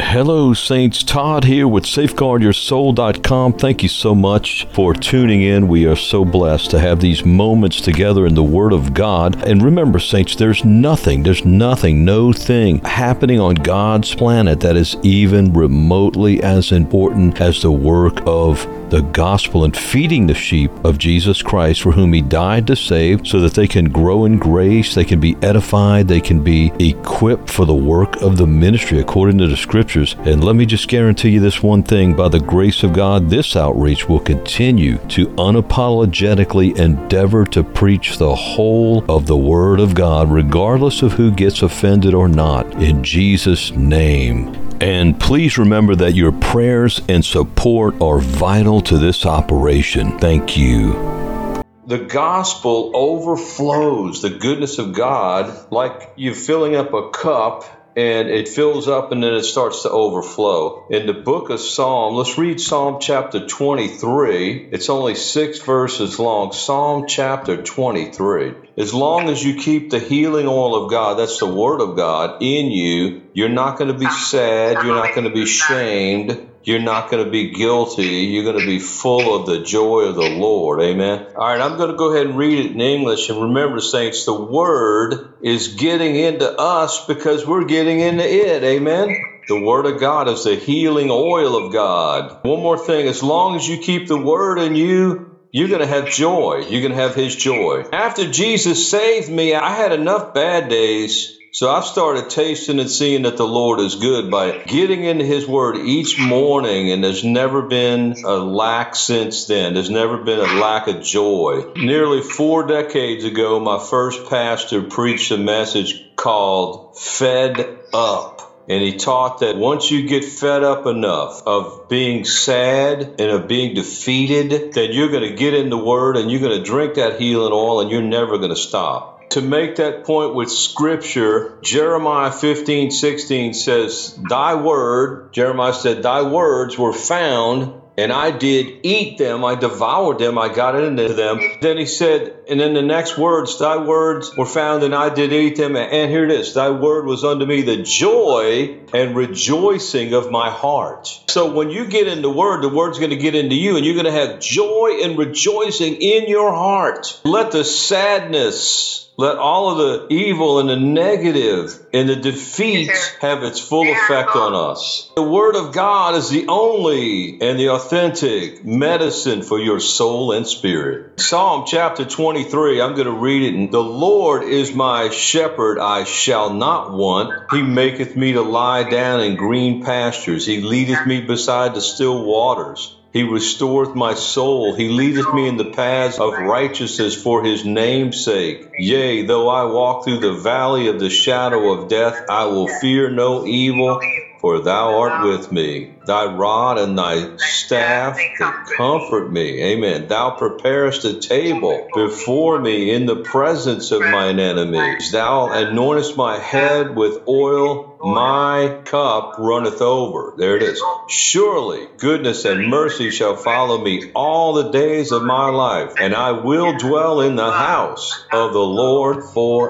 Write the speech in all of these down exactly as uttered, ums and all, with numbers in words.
Hello, Saints. Todd here with Safeguard Your Soul dot com. Thank you so much for tuning in. We are so blessed to have these moments together in the Word of God. And remember, Saints, there's nothing, there's nothing, no thing happening on God's planet that is even remotely as important as the work of the gospel and feeding the sheep of Jesus Christ, for whom He died to save, so that they can grow in grace, they can be edified, they can be equipped for the work of the ministry according to the Scriptures. And let me just guarantee you this one thing: by the grace of God, this outreach will continue to unapologetically endeavor to preach the whole of the Word of God, regardless of who gets offended or not, in Jesus' name. And please remember that your prayers and support are vital to this operation. Thank you. The gospel overflows the goodness of God like you're filling up a cup, and it fills up and then it starts to overflow. In the book of Psalm, let's read Psalm chapter twenty-three. It's only six verses long. Psalm chapter twenty-three. As long as you keep the healing oil of God, that's the Word of God, in you, you're not going to be sad. You're not going to be shamed. You're not going to be guilty. You're going to be full of the joy of the Lord. Amen. All right, I'm going to go ahead and read it in English. And remember, Saints, the Word is getting into us because we're getting into it. Amen. The Word of God is the healing oil of God. One more thing. As long as you keep the Word in you, you're going to have joy. You're going to have His joy. After Jesus saved me, I had enough bad days. So I've started tasting and seeing that the Lord is good by getting into His Word each morning, and there's never been a lack since then. There's never been a lack of joy. Nearly four decades ago, my first pastor preached a message called Fed Up. And he taught that once you get fed up enough of being sad and of being defeated, then you're going to get in the Word and you're going to drink that healing oil and you're never going to stop. To make that point with Scripture, Jeremiah fifteen sixteen says, Thy word, Jeremiah said, Thy words were found, and I did eat them, I devoured them, I got into them. Then he said, and then the next words, Thy words were found, and I did eat them. And here it is, Thy word was unto me the joy and rejoicing of my heart. So when you get in the Word, the Word's going to get into you, and you're going to have joy and rejoicing in your heart. Let the sadness, let all of the evil and the negative and the defeat have its full effect on us. The Word of God is the only and the authentic medicine for your soul and spirit. Psalm chapter twenty-three, I'm going to read it. And the Lord is my shepherd, I shall not want. He maketh me to lie down in green pastures. He leadeth me beside the still waters. He restoreth my soul. He leadeth me in the paths of righteousness for His name's sake. Yea, though I walk through the valley of the shadow of death, I will fear no evil, for Thou art with me. Thy rod and Thy staff that comfort me. Amen. Thou preparest a table before me in the presence of mine enemies. Thou anointest my head with oil. My cup runneth over. There it is. Surely goodness and mercy shall follow me all the days of my life, and I will dwell in the house of the Lord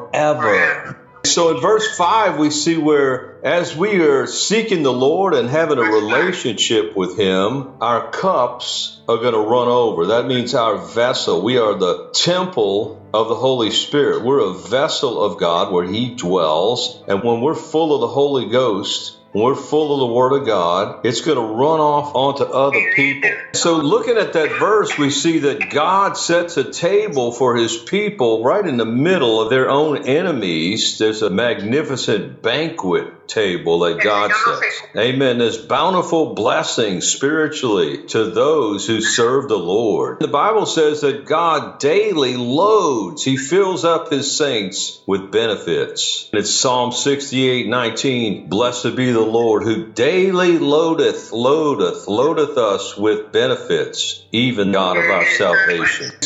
forever. So in verse five, we see where as we are seeking the Lord and having a relationship with Him, our cups are going to run over. That means our vessel. We are the temple of the Holy Spirit. We're a vessel of God where He dwells. And when we're full of the Holy Ghost, when we're full of the Word of God, it's going to run off onto other people. So looking at that verse, we see that God sets a table for His people right in the middle of their own enemies. There's a magnificent banquet table that God sets. Amen. There's bountiful blessings spiritually to those who serve the Lord. The Bible says that God daily loads. He fills up His saints with benefits. It's Psalm sixty-eight nineteen. Blessed be the Lord who daily loadeth, loadeth, loadeth us with benefits, even God of our salvation. So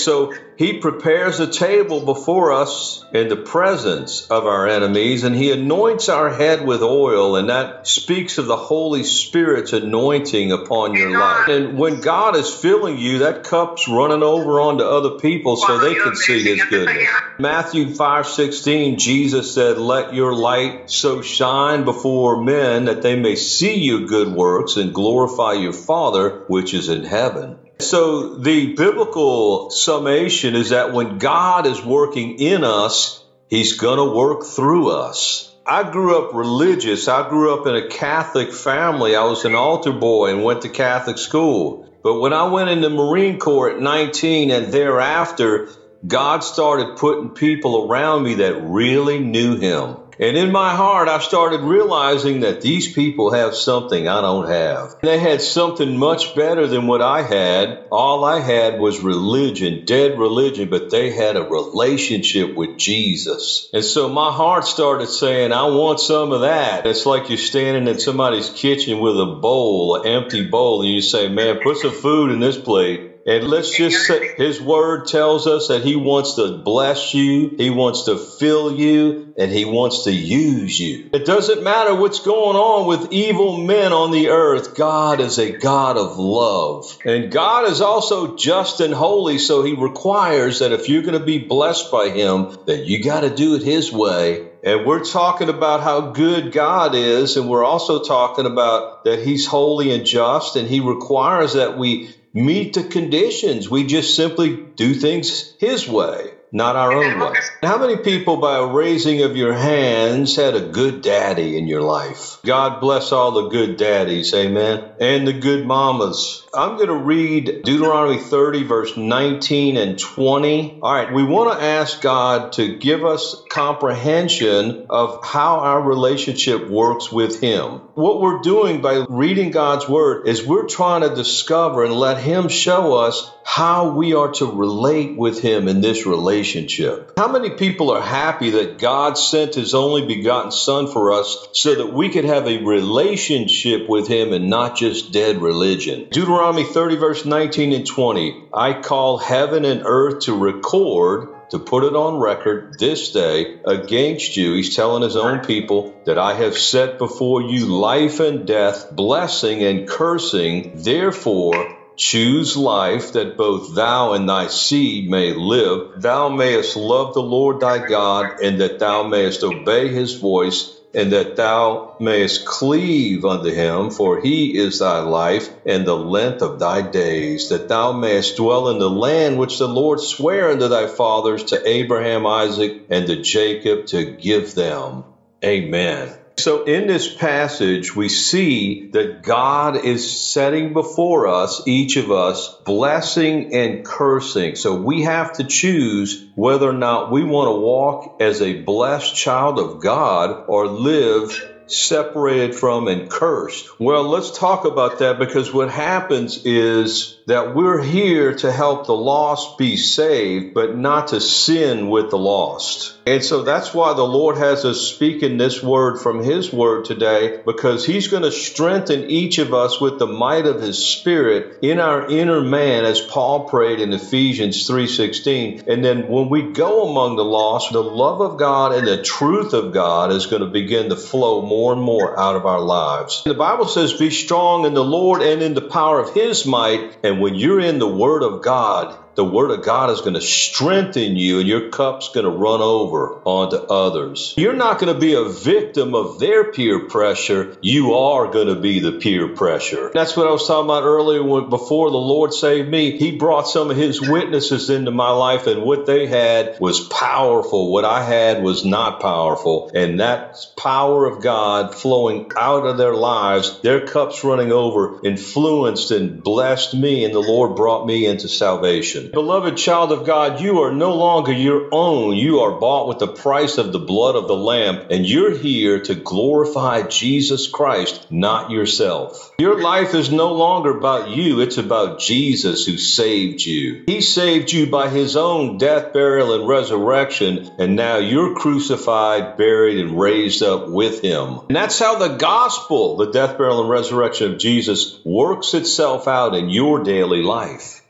He prepares a table before us in the presence of our enemies, and he anoints our head with oil, and that speaks of the Holy Spirit's anointing upon your life. And when God is filling you, that cup's running over onto other people so they can see his goodness. Matthew five sixteen, Jesus said, "Let your light so shine before men that they may see your good works and glorify your Father which is in heaven." So the biblical summation is that when God is working in us, he's going to work through us. I grew up religious. I grew up in a Catholic family. I was an altar boy and went to Catholic school. But when I went in the Marine Corps at nineteen and thereafter, God started putting people around me that really knew him. And in my heart, I started realizing that these people have something I don't have. They had something much better than what I had. All I had was religion, dead religion, but they had a relationship with Jesus. And so my heart started saying, I want some of that. It's like you're standing in somebody's kitchen with a bowl, an empty bowl, and you say, man, put some food in this plate. And let's just say his word tells us that he wants to bless you, he wants to fill you, and he wants to use you. It doesn't matter what's going on with evil men on the earth. God is a God of love. And God is also just and holy, so he requires that if you're going to be blessed by him, that you got to do it his way. And we're talking about how good God is, and we're also talking about that he's holy and just, and he requires that we meet the conditions. We just simply do things his way, not our own way. How many people, by a raising of your hands, had a good daddy in your life? God bless all the good daddies, amen, and the good mamas. I'm going to read Deuteronomy thirty, verse nineteen and twenty. All right, we want to ask God to give us comprehension of how our relationship works with him. What we're doing by reading God's word is we're trying to discover and let him show us how we are to relate with him in this relationship. How many people are happy that God sent his only begotten son for us so that we could have a relationship with him and not just dead religion? Deuteronomy thirty, verse nineteen and twenty, I call heaven and earth to record, to put it on record this day against you. He's telling his own people that I have set before you life and death, blessing and cursing. Therefore, choose life, that both thou and thy seed may live. Thou mayest love the Lord thy God, and that thou mayest obey his voice, and that thou mayest cleave unto him, for he is thy life and the length of thy days, that thou mayest dwell in the land which the Lord sware unto thy fathers, to Abraham, Isaac, and to Jacob, to give them. Amen. So in this passage, we see that God is setting before us, each of us, blessing and cursing. So we have to choose whether or not we want to walk as a blessed child of God or live separated from and cursed. Well, let's talk about that, because what happens is that we're here to help the lost be saved, but not to sin with the lost. And so that's why the Lord has us speaking this word from his word today, because he's going to strengthen each of us with the might of his spirit in our inner man, as Paul prayed in Ephesians three sixteen. And then when we go among the lost, the love of God and the truth of God is going to begin to flow more and more out of our lives. The Bible says, be strong in the Lord and in the power of his might. And when you're in the word of God, the word of God is going to strengthen you, and your cup's going to run over onto others. You're not going to be a victim of their peer pressure. You are going to be the peer pressure. That's what I was talking about earlier. When, before the Lord saved me, he brought some of his witnesses into my life, and what they had was powerful. What I had was not powerful. And that power of God flowing out of their lives, their cups running over, influenced and blessed me, and the Lord brought me into salvation. Beloved child of God, you are no longer your own. You are bought with the price of the blood of the Lamb, and you're here to glorify Jesus Christ, not yourself. Your life is no longer about you. It's about Jesus who saved you. He saved you by his own death, burial, and resurrection, and now you're crucified, buried, and raised up with him. And that's how the gospel, the death, burial, and resurrection of Jesus, works itself out in your daily life.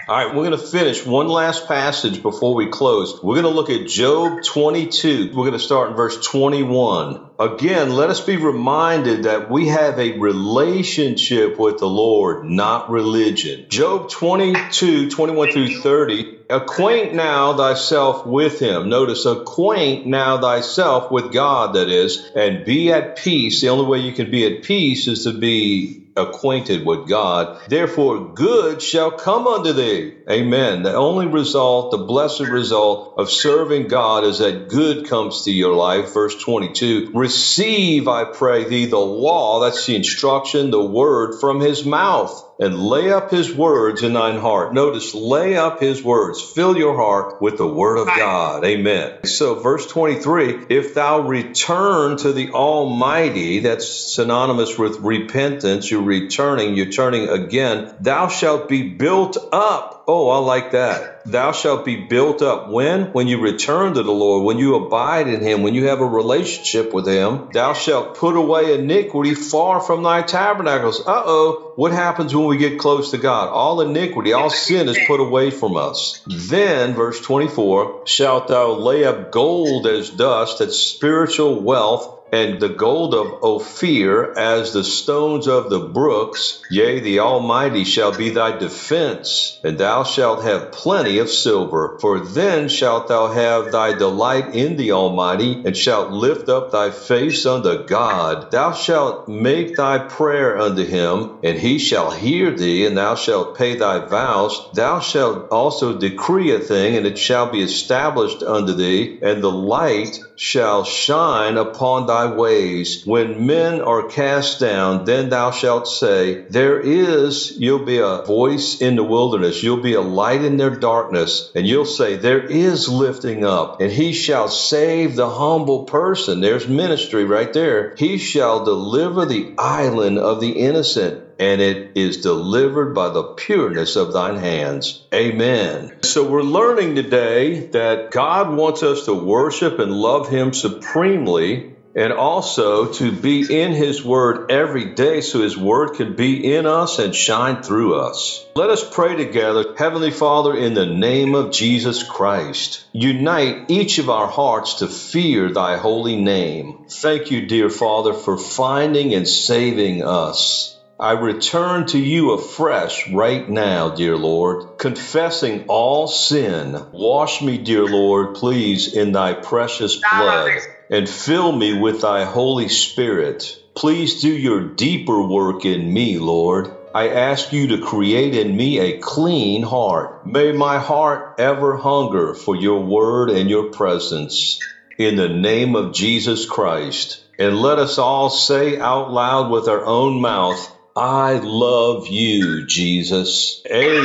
All right, we're going to finish one last passage before we close. We're going to look at Job twenty-two. We're going to start in verse twenty-one. Again, let us be reminded that we have a relationship with the Lord, not religion. Job twenty-two, twenty-one through thirty. Acquaint now thyself with him. Notice, acquaint now thyself with God, that is, and be at peace. The only way you can be at peace is to be acquainted with God. Therefore, good shall come unto thee. Amen. The only result, the blessed result of serving God is that good comes to your life. Verse twenty-two, receive, I pray thee, the law, that's the instruction, the word from his mouth, and lay up his words in thine heart. Notice, lay up his words. Fill your heart with the word of God. Amen. So verse twenty-three, if thou return to the Almighty, that's synonymous with repentance, you're returning, you're turning again, thou shalt be built up. Oh, I like that. Thou shalt be built up. When? When you return to the Lord, when you abide in him, when you have a relationship with him. Thou shalt put away iniquity far from thy tabernacles. Uh-oh. What happens when we get close to God? All iniquity, all sin is put away from us. Then, verse twenty-four, shalt thou lay up gold as dust, that's spiritual wealth, and the gold of Ophir as the stones of the brooks. Yea, the Almighty shall be thy defense, and thou shalt have plenty of silver. For then shalt thou have thy delight in the Almighty, and shalt lift up thy face unto God. Thou shalt make thy prayer unto him, and he shall hear thee, and thou shalt pay thy vows. Thou shalt also decree a thing, and it shall be established unto thee, and the light shall shine upon thy ways. When men are cast down, then thou shalt say, there is, you'll be a voice in the wilderness, you'll be a light in their darkness, and you'll say, there is lifting up, and he shall save the humble person. There's ministry right there. He shall deliver the island of the innocent, and it is delivered by the pureness of thine hands. Amen. So we're learning today that God wants us to worship and love him supremely, and also to be in his word every day so his word can be in us and shine through us. Let us pray together. Heavenly Father, in the name of Jesus Christ, unite each of our hearts to fear thy holy name. Thank you, dear Father, for finding and saving us. I return to you afresh right now, dear Lord, confessing all sin. Wash me, dear Lord, please, in thy precious blood, and fill me with thy Holy Spirit. Please do your deeper work in me, Lord. I ask you to create in me a clean heart. May my heart ever hunger for your word and your presence. In the name of Jesus Christ. And let us all say out loud with our own mouth, I love you, Jesus.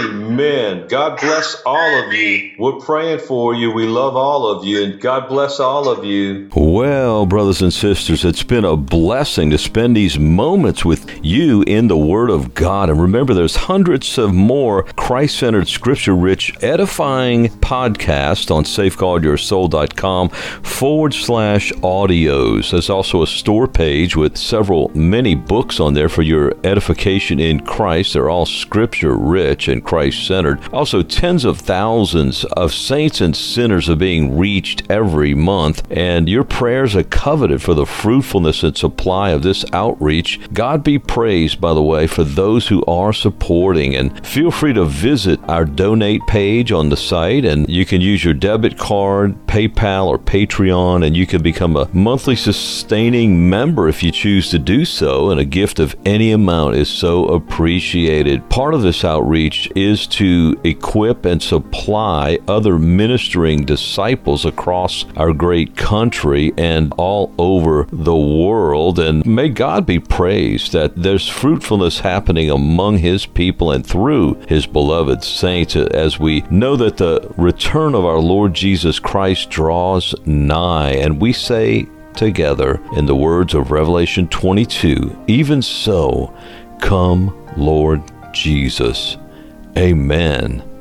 Amen. God bless all of you. We're praying for you. We love all of you, and God bless all of you. Well, brothers and sisters, it's been a blessing to spend these moments with you in the Word of God. And remember, there's hundreds of more Christ-centered, scripture-rich, edifying podcasts on safeguardyoursoul.com forward slash audios. There's also a store page with several, many books on there for your edification. Edification in Christ. They're all scripture rich and Christ centered. Also, tens of thousands of saints and sinners are being reached every month, and your prayers are coveted for the fruitfulness and supply of this outreach. God be praised, by the way, for those who are supporting, and feel free to visit our donate page on the site, and you can use your debit card, PayPal, or Patreon, and you can become a monthly sustaining member if you choose to do so, and a gift of any amount is so appreciated. Part of this outreach is to equip and supply other ministering disciples across our great country and all over the world. And may God be praised that there's fruitfulness happening among his people and through his beloved saints, as we know that the return of our Lord Jesus Christ draws nigh. And we say together in the words of Revelation twenty-two, even so, come, Lord Jesus. Amen.